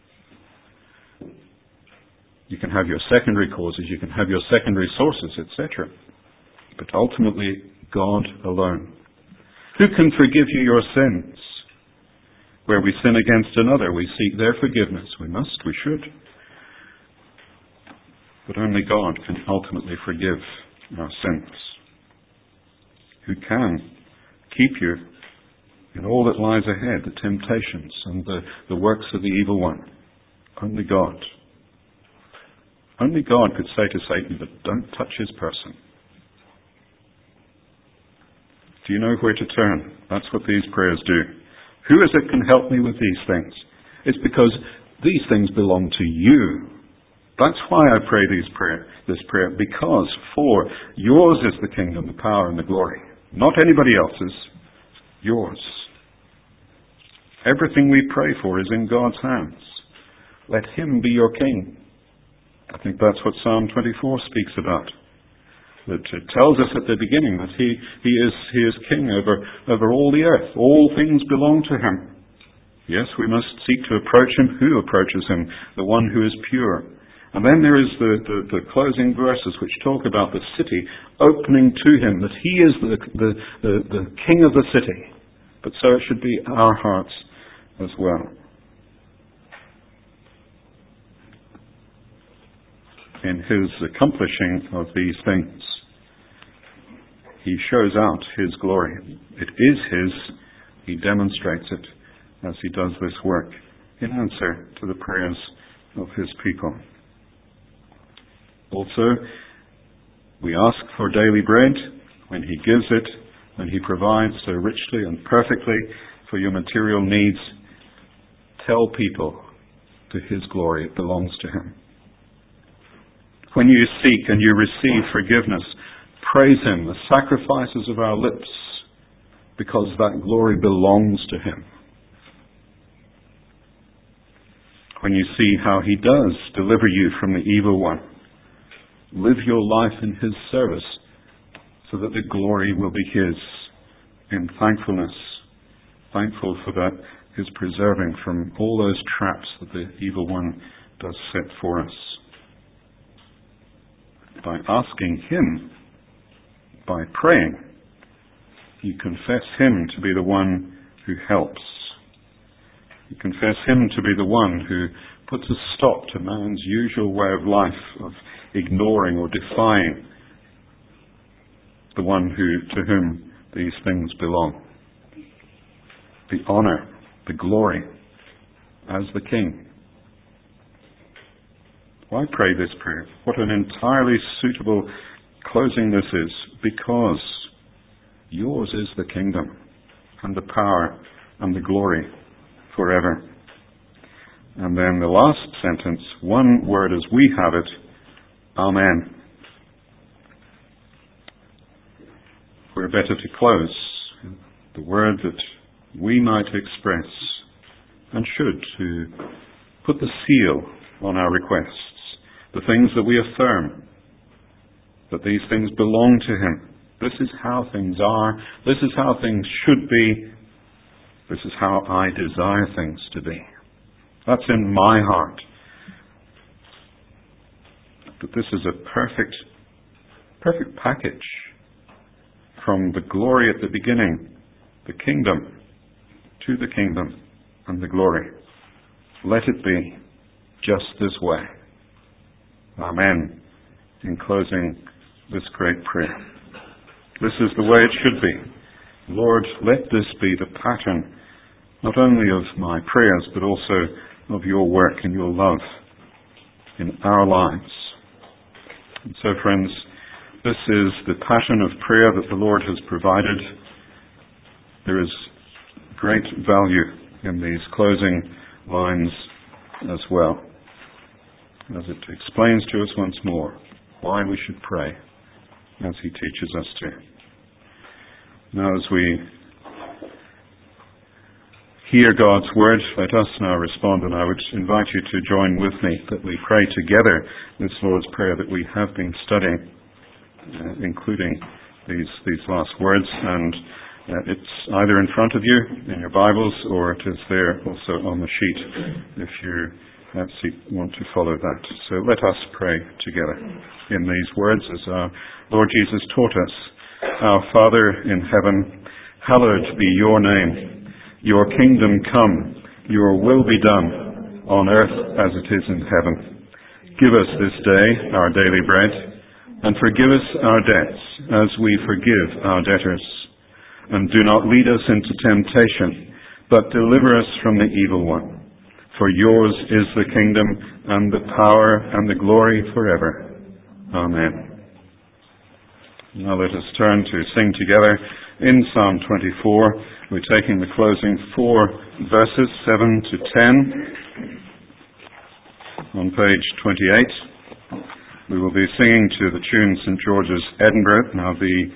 You can have your secondary causes, you can have your secondary sources, etc. But ultimately, God alone. Who can forgive you your sins? Where we sin against another, we seek their forgiveness. We must, we should. But only God can ultimately forgive our sins. Who can keep you in all that lies ahead, the temptations and the works of the evil one? Only God. Only God could say to Satan, but don't touch his person. Do you know where to turn? That's what these prayers do. Who is it can help me with these things? It's because these things belong to you. That's why I pray this prayer, because for yours is the kingdom, the power, and the glory. Not anybody else's. Yours. Everything we pray for is in God's hands. Let him be your king. I think that's what Psalm 24 speaks about. That it tells us at the beginning that he is king over all the earth. All things belong to him. Yes, we must seek to approach him. Who approaches him? The one who is pure. And then there is the closing verses which talk about the city opening to him, that he is the king of the city. But so it should be our hearts as well. In his accomplishing of these things, he shows out his glory. It is his. He demonstrates it as he does this work in answer to the prayers of his people. Also, we ask for daily bread. When he gives it, when he provides so richly and perfectly for your material needs, tell people to his glory it belongs to him. When you seek and you receive forgiveness, praise him, the sacrifices of our lips, because that glory belongs to him. When you see how he does deliver you from the evil one, live your life in his service so that the glory will be his in thankfulness, thankful for that his preserving from all those traps that the evil one does set for us. By asking him, by praying, you confess him to be the one who helps. You confess him to be the one who puts a stop to man's usual way of life, of ignoring or defying the one to whom these things belong. The honor, the glory, as the King. Why pray this prayer? What an entirely suitable closing this is, because yours is the kingdom and the power and the glory forever. And then the last sentence, one word as we have it, Amen. We're better to close the word that we might express and should, to put the seal on our requests, the things that we affirm, that these things belong to Him. This is how things are. This is how things should be. This is how I desire things to be. That's in my heart. That this is a perfect package from the glory at the beginning, the kingdom, to the kingdom and the glory. Let it be just this way. Amen. In closing this great prayer. This is the way it should be. Lord, let this be the pattern, not only of my prayers, but also of your work and your love in our lives. And so, friends, this is the pattern of prayer that the Lord has provided. There is great value in these closing lines as well, as it explains to us once more why we should pray as He teaches us to. Now, as we hear God's word, let us now respond, and I would invite you to join with me that we pray together this Lord's Prayer that we have been studying, including these last words, and it's either in front of you in your Bibles, or it is there also on the sheet if you want to follow that. So let us pray together in these words as our Lord Jesus taught us. Our Father in heaven, hallowed be your name. Your kingdom come, your will be done, on earth as it is in heaven. Give us this day our daily bread, and forgive us our debts as we forgive our debtors. And do not lead us into temptation, but deliver us from the evil one. For yours is the kingdom, and the power, and the glory forever. Amen. Now let us turn to sing together in Psalm 24. We're taking the closing 4 verses, 7 to 10, on page 28. We will be singing to the tune St. George's Edinburgh. Now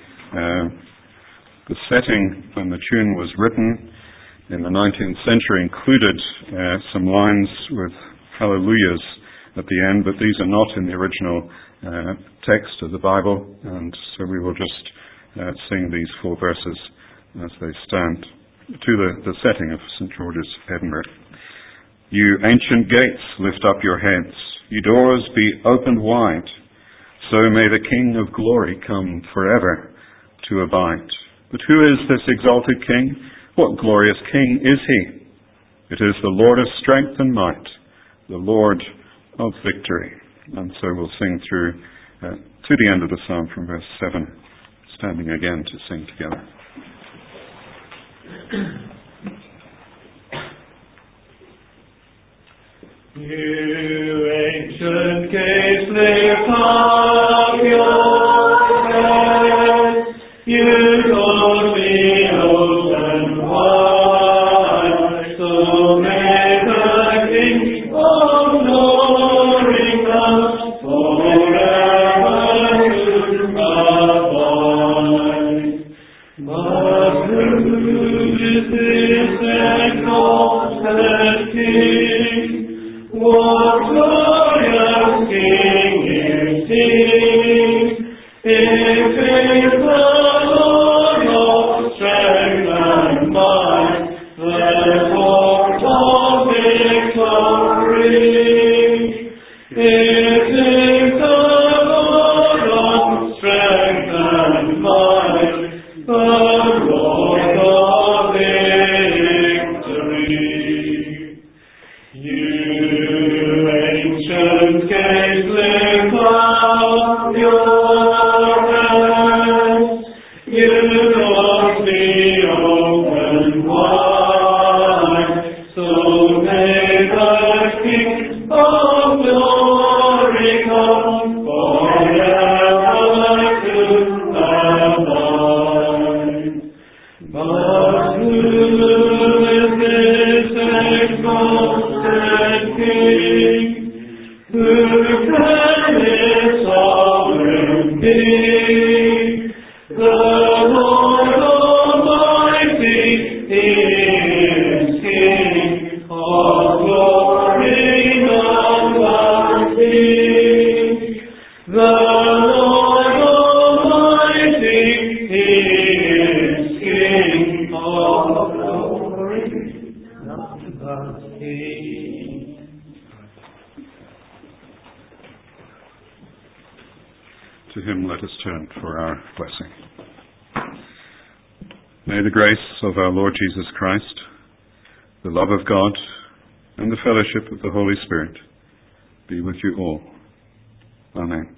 the setting when the tune was written in the 19th century included some lines with hallelujahs at the end, but these are not in the original text of the Bible, and so we will just sing these 4 verses as they stand to the setting of St. George's Edinburgh. You ancient gates, lift up your heads. You doors, be opened wide. So may the King of glory come forever to abide. But who is this exalted King? What glorious King is He? It is the Lord of strength and might, the Lord of victory. And so we'll sing through to the end of the psalm from verse 7, standing again to sing together. You ancient gates, lift up your heads. You doors, be open wide. So may the King of glory come forever to abide. But who is this exalted King? What glorious King is He? It is the Lord of strength and might, the Lord of victory. It is the Lord of strength and might, the Lord of victory. You ancient gates, lift up your hands. You doors, be open wide. So may Sing, the Lord Almighty is King of glory, none like Thee. The Lord Almighty is King of glory, none like Thee. To him let us turn for our blessing. May the grace of our Lord Jesus Christ, the love of God, and the fellowship of the Holy Spirit be with you all. Amen.